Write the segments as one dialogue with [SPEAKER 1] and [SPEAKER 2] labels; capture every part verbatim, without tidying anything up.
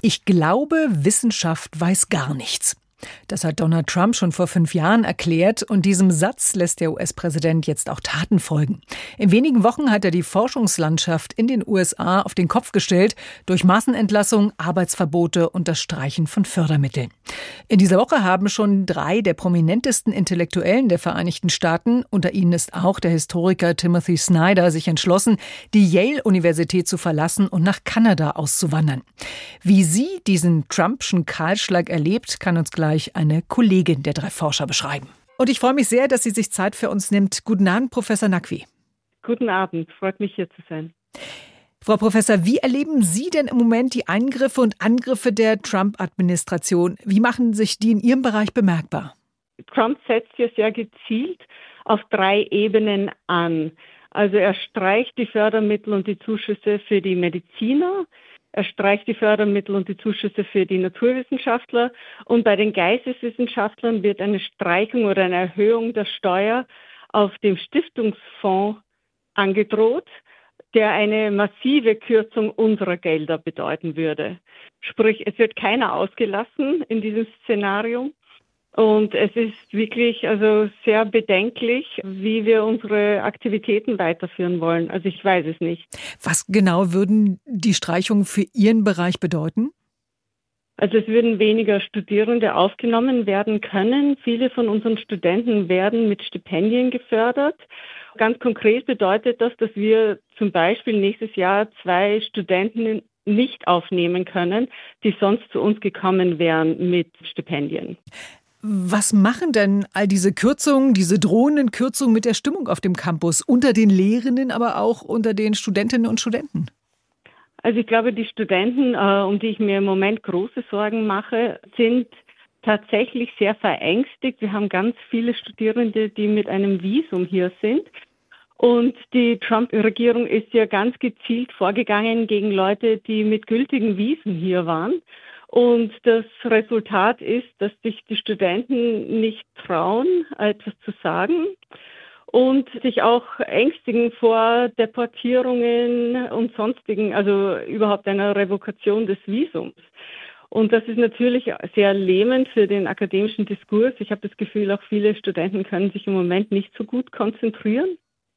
[SPEAKER 1] Ich glaube, Wissenschaft weiß gar nichts. Das hat Donald Trump schon vor fünf Jahren erklärt und diesem Satz lässt der U S-Präsident jetzt auch Taten folgen. In wenigen Wochen hat er die Forschungslandschaft in den U S A auf den Kopf gestellt durch Massenentlassung, Arbeitsverbote und das Streichen von Fördermitteln. In dieser Woche haben schon drei der prominentesten Intellektuellen der Vereinigten Staaten, unter ihnen ist auch der Historiker Timothy Snyder, sich entschlossen, die Yale-Universität zu verlassen und nach Kanada auszuwandern. Wie sie diesen Trumpschen Kahlschlag erlebt, kann uns gleich eine Kollegin der drei Forscher beschreiben. Und ich freue mich sehr, dass sie sich Zeit für uns nimmt. Guten Abend, Professor Naqvi.
[SPEAKER 2] Guten Abend, freut mich hier zu sein.
[SPEAKER 1] Frau Professor, wie erleben Sie denn im Moment die Eingriffe und Angriffe der Trump-Administration? Wie machen sich die in Ihrem Bereich bemerkbar?
[SPEAKER 2] Trump setzt ja sehr gezielt auf drei Ebenen an. Also er streicht die Fördermittel und die Zuschüsse für die Mediziner. Er streicht die Fördermittel und die Zuschüsse für die Naturwissenschaftler. Und bei den Geisteswissenschaftlern wird eine Streichung oder eine Erhöhung der Steuer auf dem Stiftungsfonds angedroht, der eine massive Kürzung unserer Gelder bedeuten würde. Sprich, es wird keiner ausgelassen in diesem Szenario. Und es ist wirklich also sehr bedenklich, wie wir unsere Aktivitäten weiterführen wollen. Also ich weiß es nicht.
[SPEAKER 1] Was genau würden die Streichungen für Ihren Bereich bedeuten?
[SPEAKER 2] Also es würden weniger Studierende aufgenommen werden können. Viele von unseren Studenten werden mit Stipendien gefördert. Ganz konkret bedeutet das, dass wir zum Beispiel nächstes Jahr zwei Studenten nicht aufnehmen können, die sonst zu uns gekommen wären mit Stipendien.
[SPEAKER 1] Was machen denn all diese Kürzungen, diese drohenden Kürzungen mit der Stimmung auf dem Campus, unter den Lehrenden, aber auch unter den Studentinnen und Studenten?
[SPEAKER 2] Also ich glaube, die Studenten, um die ich mir im Moment große Sorgen mache, sind tatsächlich sehr verängstigt. Wir haben ganz viele Studierende, die mit einem Visum hier sind. Und die Trump-Regierung ist ja ganz gezielt vorgegangen gegen Leute, die mit gültigen Visen hier waren. Und das Resultat ist, dass sich die Studenten nicht trauen, etwas zu sagen und sich auch ängstigen vor Deportierungen und sonstigen, also überhaupt einer Revokation des Visums. Und das ist natürlich sehr lähmend für den akademischen Diskurs. Ich habe das Gefühl, auch viele Studenten können sich im Moment nicht so gut konzentrieren.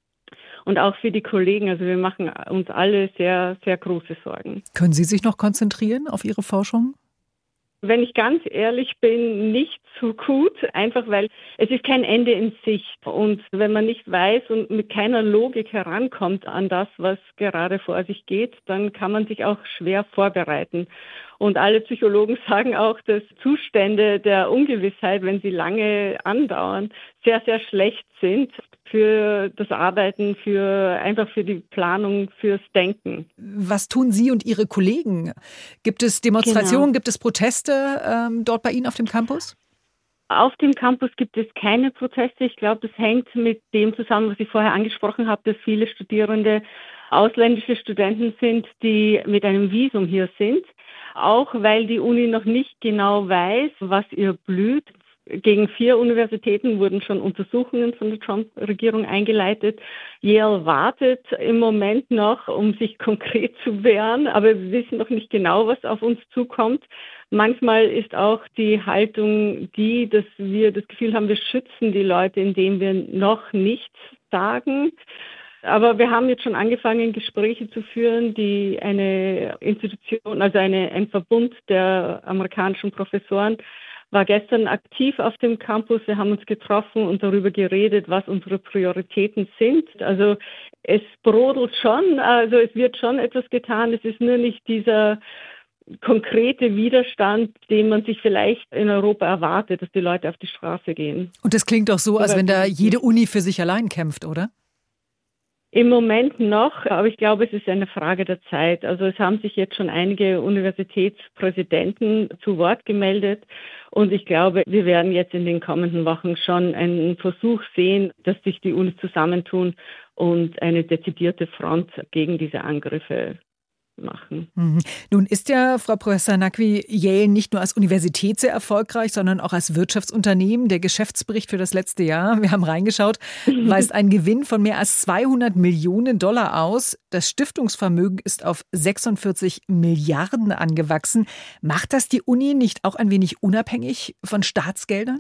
[SPEAKER 2] Und auch für die Kollegen, also wir machen uns alle sehr, sehr große Sorgen.
[SPEAKER 1] Können Sie sich noch konzentrieren auf Ihre Forschung?
[SPEAKER 2] Wenn ich ganz ehrlich bin, nicht so gut, einfach weil es ist kein Ende in Sicht. Und wenn man nicht weiß und mit keiner Logik herankommt an das, was gerade vor sich geht, dann kann man sich auch schwer vorbereiten. Und alle Psychologen sagen auch, dass Zustände der Ungewissheit, wenn sie lange andauern, sehr, sehr schlecht sind für das Arbeiten, für einfach für die Planung, fürs Denken.
[SPEAKER 1] Was tun Sie und Ihre Kollegen? Gibt es Demonstrationen, genau. Gibt es Proteste ähm, dort bei Ihnen auf dem Campus?
[SPEAKER 2] Auf dem Campus gibt es keine Proteste. Ich glaube, das hängt mit dem zusammen, was ich vorher angesprochen habe, dass viele Studierende ausländische Studenten sind, die mit einem Visum hier sind. Auch weil die Uni noch nicht genau weiß, was ihr blüht. Gegen vier Universitäten wurden schon Untersuchungen von der Trump-Regierung eingeleitet. Yale wartet im Moment noch, um sich konkret zu wehren, aber wir wissen noch nicht genau, was auf uns zukommt. Manchmal ist auch die Haltung die, dass wir das Gefühl haben, wir schützen die Leute, indem wir noch nichts sagen. Aber wir haben jetzt schon angefangen, Gespräche zu führen, die eine Institution, also eine, ein Verbund der amerikanischen Professoren, war gestern aktiv auf dem Campus. Wir haben uns getroffen und darüber geredet, was unsere Prioritäten sind. Also es brodelt schon, also es wird schon etwas getan. Es ist nur nicht dieser konkrete Widerstand, den man sich vielleicht in Europa erwartet, dass die Leute auf die Straße gehen.
[SPEAKER 1] Und das klingt doch so, als wenn da jede Uni für sich allein kämpft, oder?
[SPEAKER 2] Im Moment noch, aber ich glaube, es ist eine Frage der Zeit. Also es haben sich jetzt schon einige Universitätspräsidenten zu Wort gemeldet und ich glaube, wir werden jetzt in den kommenden Wochen schon einen Versuch sehen, dass sich die Unis zusammentun und eine dezidierte Front gegen diese Angriffe machen.
[SPEAKER 1] Mhm. Nun ist ja, Frau Professor Naqvi, Yale nicht nur als Universität sehr erfolgreich, sondern auch als Wirtschaftsunternehmen. Der Geschäftsbericht für das letzte Jahr, wir haben reingeschaut, weist einen Gewinn von mehr als zweihundert Millionen Dollar aus. Das Stiftungsvermögen ist auf sechsundvierzig Milliarden angewachsen. Macht das die Uni nicht auch ein wenig unabhängig von Staatsgeldern?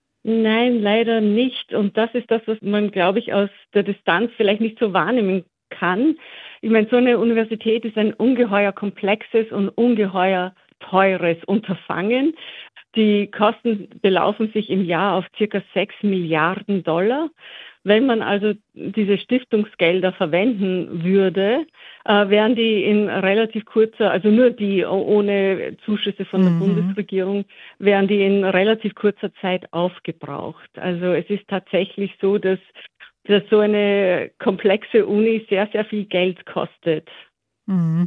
[SPEAKER 2] Nein, leider nicht. Und das ist das, was man, glaube ich, aus der Distanz vielleicht nicht so wahrnehmen kann. Ich meine, so eine Universität ist ein ungeheuer komplexes und ungeheuer teures Unterfangen. Die Kosten belaufen sich im Jahr auf circa sechs Milliarden Dollar. Wenn man also diese Stiftungsgelder verwenden würde, äh, wären die in relativ kurzer, also nur die ohne Zuschüsse von der mhm. Bundesregierung, wären die in relativ kurzer Zeit aufgebraucht. Also es ist tatsächlich so, dass dass so eine komplexe Uni sehr, sehr viel Geld kostet.
[SPEAKER 1] Mhm.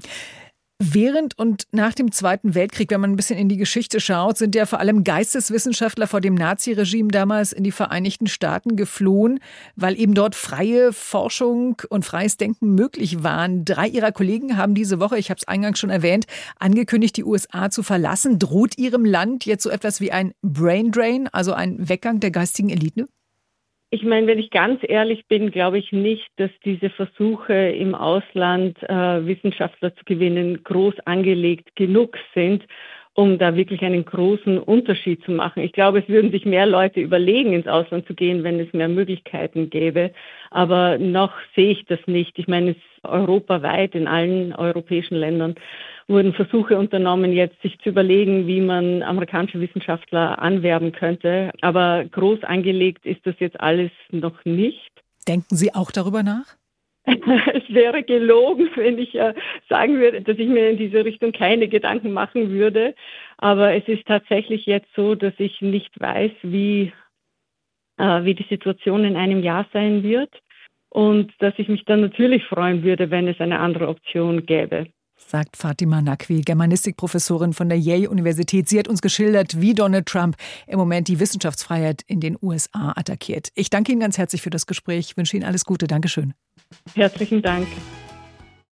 [SPEAKER 1] Während und nach dem Zweiten Weltkrieg, wenn man ein bisschen in die Geschichte schaut, sind ja vor allem Geisteswissenschaftler vor dem Naziregime damals in die Vereinigten Staaten geflohen, weil eben dort freie Forschung und freies Denken möglich waren. Drei ihrer Kollegen haben diese Woche, ich habe es eingangs schon erwähnt, angekündigt, die U S A zu verlassen. Droht ihrem Land jetzt so etwas wie ein Brain Drain, also ein Weggang der geistigen Elite?
[SPEAKER 2] Ich meine, wenn ich ganz ehrlich bin, glaube ich nicht, dass diese Versuche im Ausland äh, Wissenschaftler zu gewinnen groß angelegt genug sind, um da wirklich einen großen Unterschied zu machen. Ich glaube, es würden sich mehr Leute überlegen, ins Ausland zu gehen, wenn es mehr Möglichkeiten gäbe. Aber noch sehe ich das nicht. Ich meine, es europaweit in allen europäischen Ländern wurden Versuche unternommen, jetzt sich zu überlegen, wie man amerikanische Wissenschaftler anwerben könnte. Aber groß angelegt ist das jetzt alles noch nicht.
[SPEAKER 1] Denken Sie auch darüber nach?
[SPEAKER 2] Es wäre gelogen, wenn ich äh, sagen würde, dass ich mir in diese Richtung keine Gedanken machen würde. Aber es ist tatsächlich jetzt so, dass ich nicht weiß, wie, äh, wie die Situation in einem Jahr sein wird. Und dass ich mich dann natürlich freuen würde, wenn es eine andere Option gäbe.
[SPEAKER 1] Sagt Fatima Naqvi, Germanistikprofessorin von der Yale-Universität. Sie hat uns geschildert, wie Donald Trump im Moment die Wissenschaftsfreiheit in den U S A attackiert. Ich danke Ihnen ganz herzlich für das Gespräch. Ich wünsche Ihnen alles Gute. Dankeschön.
[SPEAKER 2] Herzlichen Dank.